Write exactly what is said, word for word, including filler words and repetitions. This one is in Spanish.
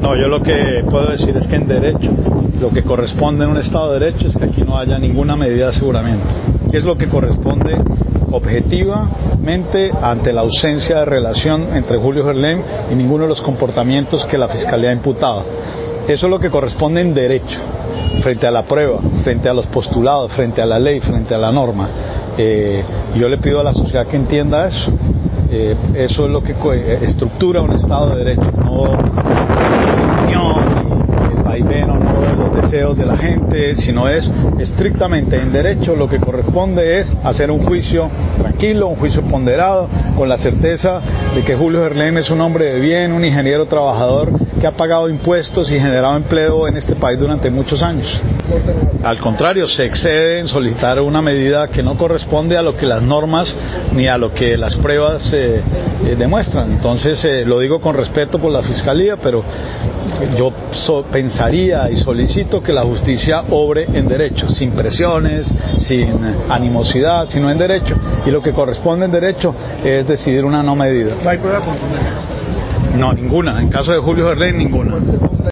No, yo lo que puedo decir es que en derecho, lo que corresponde en un Estado de Derecho es que aquí no haya ninguna medida de aseguramiento. Es lo que corresponde objetivamente ante la ausencia de relación entre Julio Gerlain y ninguno de los comportamientos que la Fiscalía ha imputado. Eso es lo que corresponde en derecho, frente a la prueba, frente a los postulados, frente a la ley, frente a la norma. Eh, yo le pido a la sociedad que entienda eso. Eh, eso es lo que estructura un Estado de Derecho, no la opinión, el vaivén o no de los deseos de la gente, sino es estrictamente en derecho. Lo que corresponde es hacer un juicio tranquilo, un juicio ponderado, con la certeza de que Julio Gerlain es un hombre de bien, un ingeniero trabajador que ha pagado impuestos y generado empleo en este país durante muchos años. Al contrario, se excede en solicitar una medida que no corresponde a lo que las normas ni a lo que las pruebas eh, eh, demuestran. Entonces, eh, lo digo con respeto por la Fiscalía, pero yo so, pensaría y solicito que la justicia obre en derecho, sin presiones, sin animosidad, sino en derecho. Y lo que corresponde en derecho es decidir una no medida. ¿No hay prueba contundente? No, ninguna. En caso de Julio Gerlain, ninguna.